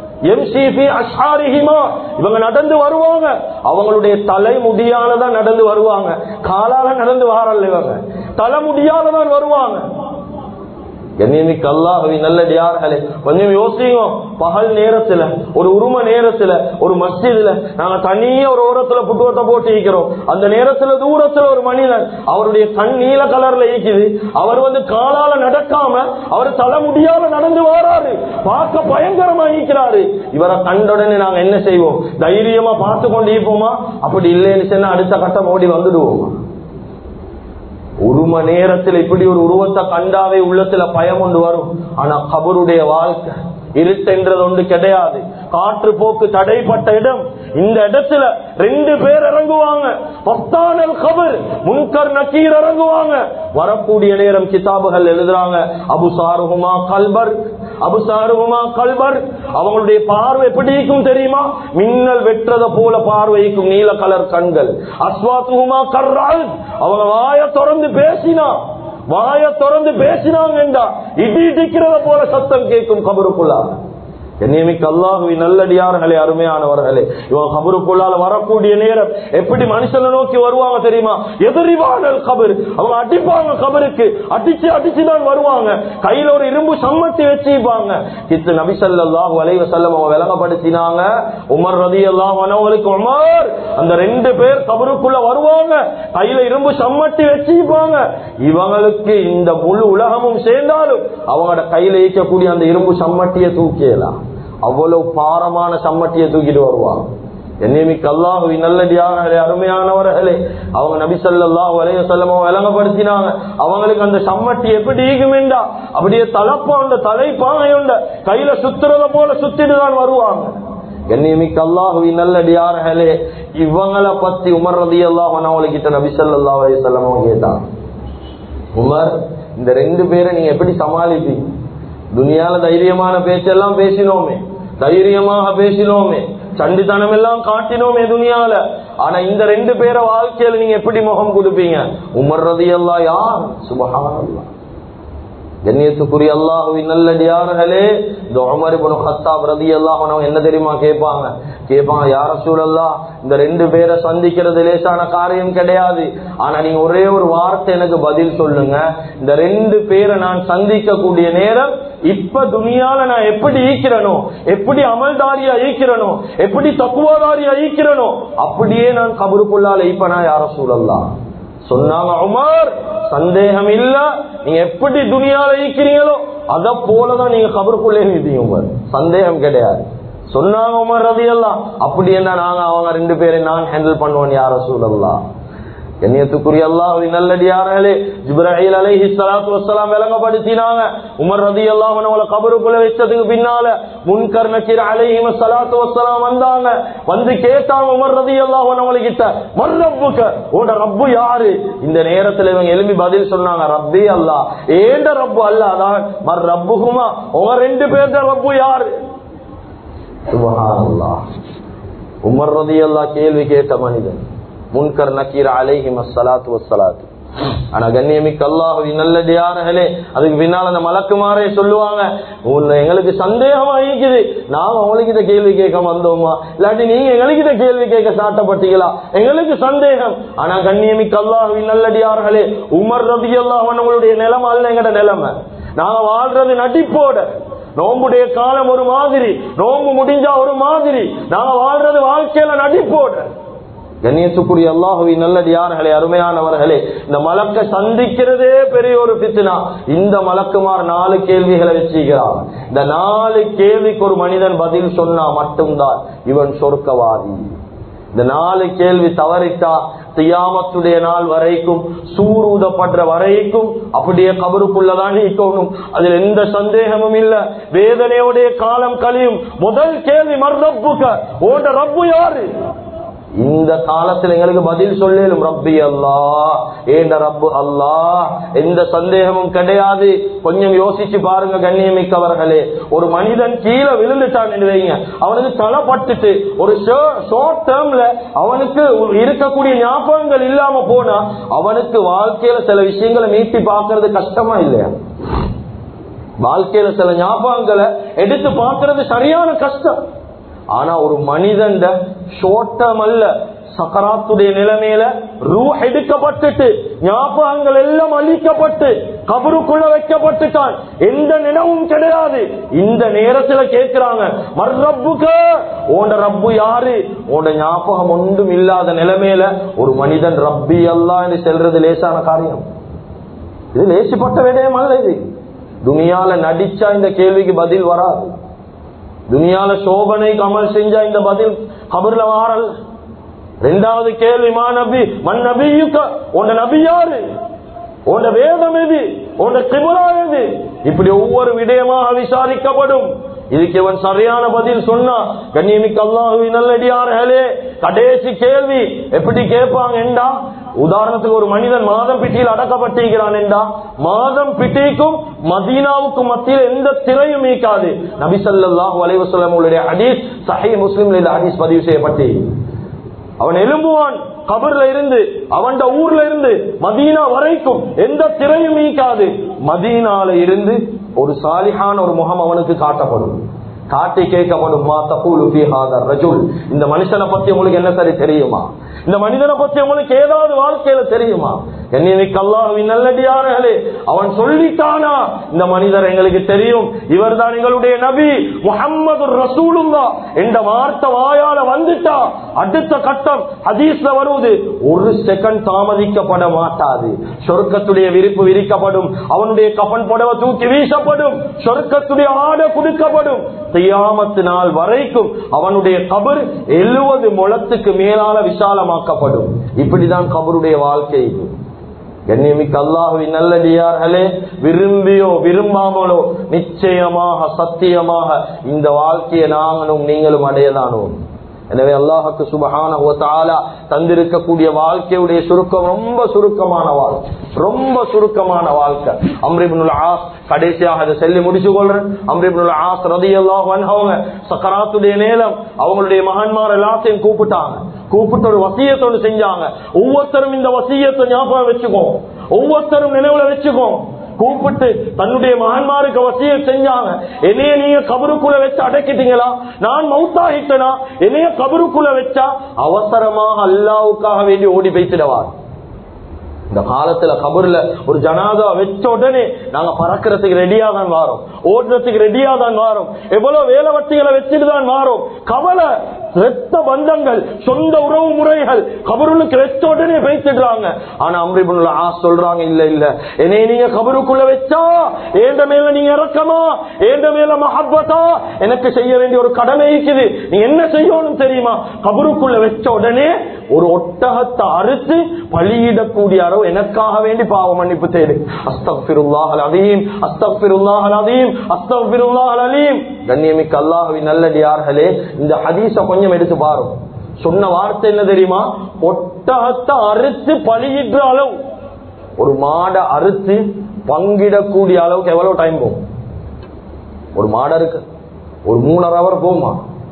இவங்க நடந்து வருவாங்க, அவங்களுடைய தலை முடியாலதான் நடந்து வருவாங்க, காலால நடந்து வாரல்ல, இவங்க தலை முடியாலதான் வருவாங்க. கண்ணியமிக்க அல்லாஹ்வின் நல்லடியார்களே, கொஞ்சம் யோசிங்க. பகல் நேரத்துல, ஒரு உரும நேரத்துல, ஒரு மஸ்ஜிதுல நாங்க தனியா ஒரு ஓரத்துல புட்டுவத்தை போட்டு இருக்கிறோம். அந்த நேரத்துல தூரத்துல ஒரு மனிதன், அவருடைய கண் நீல கலர்ல இருக்குது. அவர் காலால நடக்காம அவர் தலைமுடியால நடந்து வராரு, பார்க்க பயங்கரமா இருக்கிறாரு. இவரை கண்டவுடனே நாங்க என்ன செய்வோம்? தைரியமா பார்த்து கொண்டு இருப்போமா? அப்படி இல்லைன்னு சொன்னா அடுத்த கட்டம் ஓடி வந்துடுவோமா? ஒரு மணி நேரத்தில் இப்படி ஒரு உருவத்தை கண்டாவே உள்ளத்துல பயம் கொண்டு வரும். ஆனா கபருடைய வாழ்க்கை இருட்டென்றது ஒன்று கிடையாது. காற்று போக்கு தடைப்பட்ட இடம். இந்த இடத்துல 2 பேர் இறங்குவாங்க. பஸ்தானல் கபர், முன்கர் நக்கீர் இறங்குவாங்க. வரக்கூடிய நேரம் கிதாபுகள் எழுதுறாங்க, அபுசாருஹுமா கல்பர், அபுசாருஹுமா கல்பர். அவங்களுடைய பார்வை எப்படி இருக்கும் தெரியுமா? மின்னல் வெற்றத போல பார்வைக்கும், நீல கலர் கண்கள். அஸ்வாத்துஹுமா கர்ரால், அவங்க வாயை திறந்து பேசினா, வாயை திறந்து பேசினாங்கண்டா இடி இடிக்கிறத போல சத்தம் கேட்கும் கபருக்குள்ளா. கண்ணியமிக்க அல்லாஹ்வின் நல்லடியார்களே, அருமையானவர்களே, இவங்க கபருக்குள்ளால வரக்கூடிய நேரம் எப்படி மனுஷனை நோக்கி வருவாங்க தெரியுமா? எதிரிவானல் கபர். அவங்க அடிப்பாங்க, கபருக்கு அடிச்சு அடிச்சுதான் வருவாங்க. கையில ஒரு இரும்பு சம்மட்டி வச்சுப்பாங்க. கித்து நபி ஸல்லல்லாஹு அலைஹி வஸல்லம் அவங்க விளங்கப்படுத்தினாங்க. உமர் ரலியல்லாஹு அன்ஹு, உமர், அந்த 2 பேர் கபருக்குள்ள வருவாங்க, கையில இரும்பு சம்மட்டி வச்சுப்பாங்க. இவங்களுக்கு இந்த முழு உலகமும் சேர்ந்தாலும் அவங்களோட கையில இருக்கக்கூடிய அந்த இரும்பு சம்மட்டியை தூக்கியலாம். அவ்வளவு பாரமான சம்மட்டியை தூக்கிட்டு வருவாங்க. என்னைமிக்க அல்லாஹ்வின் நல்லடியார்களே, அருமையானவர்களே, அவங்க நபி ஸல்லல்லாஹு அலைஹி வஸல்லம் விளங்கப்படுத்தினாங்க. அவங்களுக்கு அந்த சம்மட்டி எப்படி ஈகுமெண்டா அப்படியே தலப்பாண்ட தலைப்பாகையுண்ட கையில சுத்துறத போல சுத்திட்டு தான் வருவாங்க. என்னைமிக்க அல்லாஹ்வின் நல்லடியார்களே, இவங்களை பத்தி உமர் ரலியல்லாஹு அன்ஹு கிட்ட நபி ஸல்லல்லாஹு அலைஹி வஸல்லம் கேட்டாங்க, உமர், இந்த 2 பேரை நீங்க எப்படி சமாளிப்பீங்க? துனியால தைரியமான பேச்செல்லாம் பேசினோமே, தைரியமாக பேசினோமே, சண்டித்தனம் எல்லாம் காட்டினோமே துனியால. ஆனா இந்த 2 பேரை வாழ்க்கையில நீங்க எப்படி முகம் கொடுப்பீங்க? உமர் ரலியல்லாஹு யார்? சுப்ஹானல்லாஹ். கண்ணியத்துக்குரிய அல்லாஹ்வின் நல்லடியார்களே, இந்த உமர் இப்னு கத்தாப் ரலியல்லாஹு அன்ஹு என்ன தெரியுமா கேட்பாங்க? யா ரசூலல்லாஹ், இந்த 2 பேரை சந்திக்கிறது லேசான காரியம் கிடையாது. ஆனா நீங்க ஒரே ஒரு வார்த்தை எனக்கு பதில் சொல்லுங்க. இந்த 2 பேரை நான் சந்திக்க கூடிய நேரம் இப்ப துனியால நான் எப்படி ஈக்கிறனோ, எப்படி அமல்தாரியா ஈக்கிறனோ, எப்படி தக்குவாதாரியா ஈக்கிறனோ, அப்படியே நான் கபருக்குள்ளால ஈப்பனா யா ரசூலல்லாஹ். சொன்னாங்க, உமர், சந்தேகம் இல்ல, நீங்க எப்படி துனியால ஈக்கிறீங்களோ அத போலதான் நீங்க கபருக்குள்ளே நீங்க உமர், சந்தேகம் கிடையாது. சொன்னாங்க உமர் ரலியல்லாஹு, அப்படி என்ன நாங்க அவங்க 2 பேரை நான் ஹேண்டில் பண்ணுவோம் யா ரசூலல்லாஹ். கண்ணியத்துக்குரிய அல்லாஹ்வின் நல்லடியார்களே, ஜிப்ராயில் அலைஹிஸ்ஸலாத்து வஸ்ஸலாம் விளங்கப்படுத்தினாங்க. உமர் ரலியல்லாஹு அன்ஹு கபருக்குள்ள வச்சதுக்கு பின்னால முன்கர் நக்கீர் அலைஹிஸ்ஸலாத்து வஸ்ஸலாம் வந்தாங்க. வந்து கேட்டாங்க உமர் ரலியல்லாஹு அன்ஹு கிட்ட, மர் ரப்புக, உங்க ரப்பு யாரு? இந்த நேரத்துல இவங்க எழுப்பி பதில் சொன்னாங்க, ரப்பி அல்லாஹ், ஏண்ட ரப்பு அல்லாஹ் தான். மர் ரப்புஹுமா, உங்க 2 பேர்ட ரப்பு யாரு? சுப்ஹானல்லாஹ். உமர் ரலியல்லாஹு கேள்வி கேட்ட மனிதன் முன்கர் நக்கீர் அலைஹிஸ்ஸலாத்து வஸ்ஸலாம். ஆனா கண்ணியமிக்க அல்லாஹ்வின் நல்லடியார்களே, அதுக்கு பின்னால அந்த மலக்குமாரே சொல்லுவாங்க, எங்களுக்கு சந்தேகமா இருக்குது, நாங்க உங்களுக்கு இத கேள்வி கேட்க வந்தோமா, இல்லாட்டி நீங்க எங்களுக்கு இத கேள்வி கேட்க சாட்டப்பட்டீங்களா, எங்களுக்கு சந்தேகம். ஆனா கண்ணியமிக்க அல்லாஹ்வின் நல்லடியார்களே, உமர் ரலியல்லாஹு அன்ஹுடைய நிலைமை அல்ல எங்கட நிலைமை. நாங்க வாழ்றது நடிப்போட. நோம்புடைய காலம் ஒரு மாதிரி, நோம்பு முடிஞ்சா ஒரு மாதிரி, நாங்க வாழ்றது வாழ்க்கையில நடிப்போட. கண்ணியத்துக்குரிய அல்லாஹ்வின் நல்லடியார்களே, அருமையானவர்களே, இந்த மலக்க சந்திக்கிறதே பெரிய ஒரு ஃபித்னா. இந்த மலக்குமார் 4 கேள்விகளை வச்சுக்கிறார். இந்த 4 கேள்விக்கு ஒரு மனிதன் பதில் சொன்னா மட்டும்தான் இவன் சொர்க்கவாதி. இந்த 4 கேள்வி தவறிட்டா கியாமத்துடைய நாள் வரைக்கும், சூரூதப்படுற வரைக்கும் அப்படியே கபருக்குள்ளதான் இருக்கணும். அதில் எந்த சந்தேகமும் இல்ல. வேதனையோடைய காலம் கழியும். முதல் கேள்வி, மர் ரப்புக, ஓட ரப்பு யாரு? இந்த காலத்தில் எங்களுக்கு பதில் சொல்லும், ரப்பி அல்லாஹ், ஏண்ட ரப்பு அல்லாஹ், எந்த சந்தேகமும் கிடையாது. கொஞ்சம் யோசிச்சு பாருங்க கண்ணியமிக்கவர்களே, ஒரு மனிதன் கீழே விழுந்துட்டான் வைங்க, அவனுக்கு தலைப்பட்டுட்டு ஒரு ஷார்ட் டேர்ம்ல அவனுக்கு இருக்கக்கூடிய ஞாபகங்கள் இல்லாம போனா அவனுக்கு வாழ்க்கையில சில விஷயங்களை மீட்டி பார்க்கறது கஷ்டமா இல்லையா? வாழ்க்கையில சில ஞாபகங்களை எடுத்து பார்க்கறது சரியான கஷ்டம். ஆனா ஒரு மனிதன் ஷோட்டம் அல்ல, சக்கராத்துடைய நிலைமையில ரூஹ் எடுக்கப்பட்டுட்டு ஞாபகங்கள் எல்லாம் அழிக்கப்பட்டு
கபருக்குள்ள வைக்கப்பட்டுட்டான், எந்த நினைவும் கிடையாது. இந்த நேரத்துல கேட்கிறாங்க, மர்ரப்புக, உண்ட ரப்பு யாரு? உண்ட ஞாபகம் ஒன்றும் இல்லாத நிலைமையில ஒரு மனிதன் ரப்பி அல்லாஹ் என்று செல்றது லேசான காரியம்? இது லேசிப்பட்ட விடயம் அல்ல. இது துனியால நடிச்சா இந்த கேள்விக்கு பதில் வராது. துனியால சோபனை கமல் செஞ்சா இந்த பதில் கபர்ல வாரல். இரண்டாவது கேள்வி, மா நபி மன் நபியுக்க, உண்ட நபி யாரு? உண்ட வேதம் எது? உண்ட கிப்லா எது? இப்படி ஒவ்வொரு விடயமாக விசாரிக்கப்படும். இதுக்கு இவன் சரியான பதில் சொன்னா, கண்ணியமிக்க அல்லாஹ்வின் நல்லடியார்களே, கடைசி கேள்வி எப்படி கேட்பாங்க என்றா, உதாரணத்துக்கு ஒரு மனிதன் மாதம் பிட்டியில் அடக்கப்பட்டிருக்கிறான் என்றா, மாதம் பிட்டிக்கும் மதீனாவுக்கும் மத்தியில் எந்த திரையும் நீக்காது. நபி ஸல்லல்லாஹு அலைஹி வஸல்லம் உடைய ஹதீஸ் சஹீஹ் முஸ்லிம்ல இந்த ஹதீஸ் பதிவு செய்யப்பட்டு, அவன் எழும்புவான் கபர்ல இருந்து, அவன் ஊர்ல இருந்து மதீனா வரைக்கும் எந்த திரையும் நீக்காது. மதீனால இருந்து ஒரு சாலிஹான ஒரு முகம் அவனுக்கு காட்டப்படும். காட்டி கேட்கப்படும், மா தகூலு ஃபீ ஹாதர் ரஜுல், இந்த மனுஷனை பத்தி உங்களுக்கு என்ன சரி தெரியுமா? இந்த மனிதனை பத்தி உங்களுக்கு ஏதாவது வாழ்க்கையில தெரியுமா? கண்ணியமிக்க அல்லாஹ்வின் நல்லடியார்களே, அவன் சொல்லிட்டானா, இந்த மனிதர் எங்களுக்கு தெரியும், இவர் தான் எங்களுடைய நபி முஹம்மது ரசூலுல்லாஹ் என்ற வார்த்தை வாயால வந்துட்டா, அடுத்த கட்டம் ஹதீஸ்ல வருவது, ஒரு செகண்ட் தாமதிக்கப்பட மாட்டாது. சொர்க்கத்துடைய விரிப்பு விரிக்கப்படும், அவனுடைய கஃன் புடவை தூக்கி வீசப்படும், சொர்க்கத்துடைய ஆடை கொடுக்கப்படும். கியாமத் நாள் வரைக்கும் அவனுடைய கபர் 70 முழத்துக்கு மேலால விசாலமாக்கப்படும். இப்படிதான் கபருடைய வாழ்க்கை. கண்ணியமிக்க அல்லாஹ்வின் நல்லடியார்களே, விரும்பியோ விரும்பாமலோ நிச்சயமாக சத்தியமாக இந்த வாழ்க்கையை நாங்களும் நீங்களும் அடையதானோம். எனவே அல்லாஹ்வுக்கு சுப்ஹானஹு வ தஆலா தந்திருக்கக்கூடிய வாழ்க்கையுடைய சுருக்கம் ரொம்ப சுருக்கமான வாழ்க்கை, ரொம்ப சுருக்கமான வாழ்க்கை. அம்ர் இப்னுல் ஆஸ், கடைசியாக அதை சொல்லி முடிச்சு கொள்றேன். அம்ர் இப்னுல் ஆஸ் ரலியல்லாஹு அன்ஹு அவங்க சக்கராத்துடைய நேரம் அவங்களுடைய மகன்மார் எல்லாத்தையும் கூப்பிட்டு ஒரு வசியத்தோடு செஞ்சாங்க. ஒவ்வொருத்தரும் இந்த வசியத்தை ஞாபகம் வச்சுக்கோ, ஒவ்வொருத்தரும் நினைவுல வச்சுக்கோ. கூப்பிட்டு தன்னுடைய மகன்மாருக்கு வசியத் செஞ்சாங்க, என்னைய நீங்க கபருக்குள்ள வச்சு அடக்கிட்டீங்களா, நான் மௌத்தாகிட்டனா, என்னைய கபருக்குள்ள வச்சா அவசரமாக அல்லாஹ்வுக்காக வேண்டி ஓடி போய்த்திடுவார். இந்த காலத்துல கபர்ல ஒரு ஜனாதா வச்ச உடனே நாங்க பறக்கிறதுக்கு ரெடியா தான் வாரோம், ஓடுறதுக்கு ரெடியா தான் வாரோம், எவ்வளவு வேலை வட்டிகளை வச்சுட்டு தான் வாரோம். கவலை, ரத்த பந்தங்கள், சொந்த உறவு முறைகள் கபருளுக்கு வச்ச உடனே பேசிடுறாங்க. ஆனா அம்ர் இப்னுல் ஆஸ் சொல்றாங்க, இல்ல இல்ல, என்னை நீங்க கபருக்குள்ள வச்சா ஏண்ட மேல நீங்க இறக்கமா, ஏண்ட மேல மஹப்பத்தா, எனக்கு செய்ய வேண்டிய ஒரு கடமை இருக்குது. நீங்க என்ன செய்யணும் தெரியுமா? கபருக்குள்ள வச்ச உடனே ஒரு ஒட்டகத்தை அறுத்து பலியிடக்கூடிய அளவு எனக்காக வேண்டி பாவ மன்னிப்பு தேடு. அஸ்தக்ஃபிருல்லாஹல் அலீம், அஸ்தக்ஃபிருல்லாஹல் அலீம், அஸ்தக்ஃபிருல்லாஹல் அலீம். கண்ணியமிக்க அல்லாஹ்வின் நல்லடியார்களே, இந்த ஹதீஸை கொஞ்சம் எடுத்து பாருங்க. சொன்ன வார்த்தை என்ன தெரியுமா? ஒட்டகத்தை அறுத்து பலியிடுற அளவு. ஒரு மாடை அறுத்து பங்கிடக்கூடிய அளவுக்கு எவ்வளவு டைம் போகும்? ஒரு மாடை இருக்கு, ஒரு 3.5 hour போகுமா?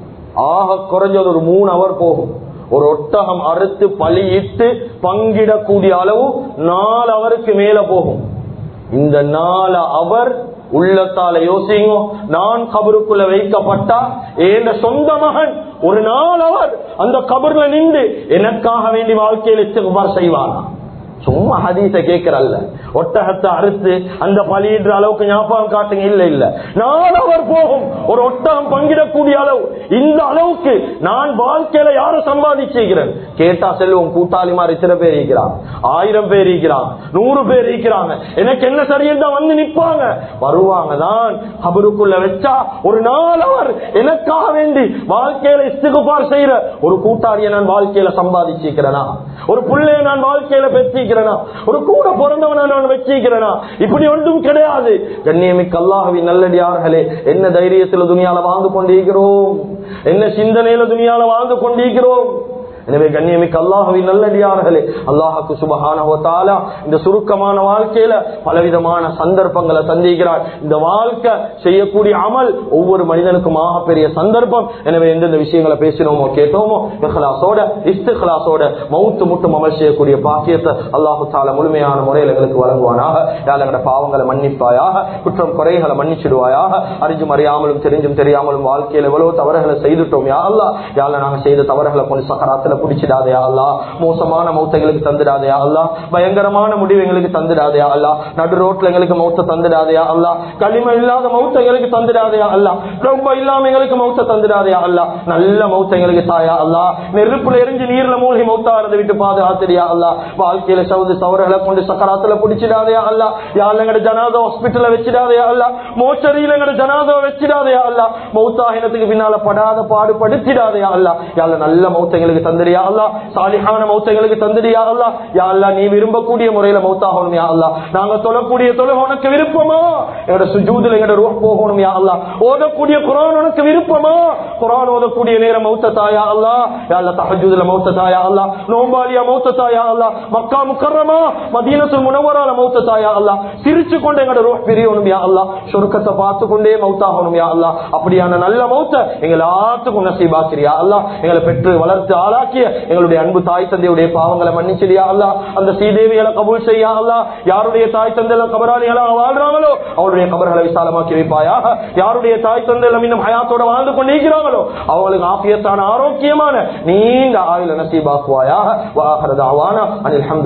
ஆக குறைஞ்சது ஒரு 3 hour போகும். ஒரு ஒட்டகம் அறுத்து பலியிட்டு பங்கிடக்கூடிய அளவு 4 hours மேல போகும். இந்த 4 hour உள்ளத்தால யோசிங்க, நான் கபருக்குள்ள வைக்கப்பட்டா என் சொந்த மகன் ஒரு 4 hour அந்த கபர்ல நின்று எனக்காக வேண்டி வாழ்க்கையில் இஸ்திக்பார் செய்வானா? சும்மா ஹதீஸ கேட்கிறல்ல, ஒட்டகத்தை அறுத்து அந்த பலியிடுற அளவுக்கு ஞாபகம் காட்டுங்க. இல்ல இல்ல, 4 hour போகும் ஒரு ஒட்டகம் பங்கிடக்கூடிய அளவு. இந்த அளவுக்கு நான் வாழ்க்கையில யார சம்பாதிச்சிருக்கிறேன் கேட்டா செல்வம் கூட்டாளிமார் இத்தனை பேர் இருக்கிறாங்க, 1000 பேர் இருக்கிறாங்க, 100 பேர் இருக்கிறாங்க. எனக்கு என்ன சரியா வந்து நிப்பாங்க, வருவாங்க தான். கபருக்குள்ள வச்சா ஒரு 4 hour எனக்காக வேண்டி வாழ்க்கையில இஸ்திக்பார் செய்யற ஒரு கூட்டாளியை நான் வாழ்க்கையில சம்பாதிச்சிருக்கிறேனா? ஒரு பிள்ளைய நான் வாழ்க்கையில பெற்றிருக்கிறேனா? ஒரு கூட பிறந்தவனை நான் வச்சிருக்கிறேனா? இப்படி ஒன்றும் கிடையாது. கண்ணியமிக்க அல்லாஹ்வின் நல்லடியார்களே, என்ன தைரியத்தில் துனியால வாழ்ந்து கொண்டிருக்கிறோம், என்ன சிந்தனையில துனியால வாழ்ந்து கொண்டிருக்கிறோம். எனவே கண்ணியமிக்க அல்லாஹ்வின் நல்லடியார்களே, அல்லாஹ்வுக்கு சுப்ஹானஹு வ தஆலா இந்த சுருக்கமான வாழ்க்கையில பலவிதமான சந்தர்ப்பங்களை தந்திக்கிறார். இந்த வாழ்க்கை செய்யக்கூடிய அமல் ஒவ்வொரு மனிதனுக்கும் பெரிய சந்தர்ப்பம். எனவே எந்தெந்த விஷயங்களை பேசினோமோ கேட்டோமோ இஹ்லாஸோட இஸ்திக்லாஸோட மௌத்து முட்டும் அமல் செய்யக்கூடிய பாக்கியத்தை அல்லாஹ் தஆலா முழுமையான முறையில் எங்களுக்கு வழங்குவானாக. யா அல்லாஹ், எங்களுடைய பாவங்களை மன்னிப்பாயாக, குற்றம் குறைகளை மன்னிச்சிடுவாயாக. அறிஞ்சும் அறியாமலும் தெரிஞ்சும் தெரியாமலும் வாழ்க்கையில எவ்வளவு தவறுகளை செய்துட்டோம் யா அல்லாஹ். யா அல்லாஹ், நாங்கள் செய்த தவறுகளை கொண்டு சக்கராத்துல சக்கராத்துல புடிச்சிடாதே அல்லா, மோசமான மௌத்த எங்களுக்கு தந்துடாதே அல்லா, பயங்கரமான முடிவு எங்களுக்கு தந்துடாதே அல்லா, நடு ரோட்ல எங்களுக்கு மௌத்த தந்துடாதே அல்லா, களிம இல்லாத மௌத்த எங்களுக்கு தந்துடாதே அல்லா, ரொம்ப இல்லாம எங்களுக்கு மௌத்த தந்துடாதே அல்லா, நல்ல மௌத்த எங்களுக்கு தாயா அல்லா, நெருப்புல எரிஞ்சு நீர்ல மூழ்கி மௌத்தாரதை விட்டு பாதுகாத்திரியா அல்லா, வாழ்க்கையில சவுது சவர்களை கொண்டு சக்கராத்துல புடிச்சிடாதே அல்லா, யாழ் எங்கட ஜனாதா ஹாஸ்பிட்டல்ல வச்சிடாதே அல்லா, மோச்சரியில எங்கட ஜனாதா வச்சிடாதே அல்லா, மௌத்தாகினத்துக்கு பின்னால படாத பாடுபடுத்திடாதே அல்லா, யாழ் நல்ல மௌத்த எங்களுக்கு தந்துடியா அல்லா, சாலிஹான மௌத்த எங்களுக்கு தந்துடியா அல்லா, யா அல்லா நீ விரும்பக்கூடிய முறையில மௌத்தாகணும் யா அல்லா, நாங்க தொழக்கூடிய தொழுகை உனக்கு விருப்பமா, எங்களோட சுஜூதுல எங்களோட ரூஹ் போகணும் யா அல்லா, ஓதக்கூடிய குர்ஆன் உனக்கு விருப்பமா, குர்ஆன் ஓதக்கூடிய நேரம் மௌத்த தாயா அல்லா, யா அல்லா தஹஜ்ஜுதுல மௌத்த தாயா அல்லா, நோம்பாலியா மௌத்த தாயா அல்லா, மக்கா முக்கர்ரமா மதீனத்துல் முனவ்வரால மௌத்த தாயா அல்லா, சிரிச்சு கொண்டு எங்களோட ரூஹ் பிரியணும் யா அல்லா, சொர்க்கத்தை பார்த்து கொண்டே மௌத்தாகணும் யா அல்லா, அப்படியான நல்ல மௌத்த எங்க எல்லாத்துக்கும் நசீபாக்கிறியா அல்லா, எங்களை பெற்று வளர்த்து ஆளாக்கிய எங்களுடைய அன்பு தாய் தந்தையுடைய பாவங்களை மன்னிச்சிடியா அல்லா, அந்த ஸ்ரீதேவிகளை கபூல் செய்யா அல்லா, யாருடைய தாய் தந்தையில கபராளிகளாக வாழ்றாங்களோ அவருடைய கபர்களை விசாலமாக்கி வைப்பாயாக, யாருடைய தாய் தந்தையில இன்னும் ஹயாத்தோட வாழ்ந்து கொண்டிருக்கிறாங்களோ அவங்களுக்கு ஆபியத்தான ஆரோக்கியமான நீண்ட ஆயுள நசீபாக்குவாயாக. வ ஆகிரு தஅவானா அனில் ஹம்து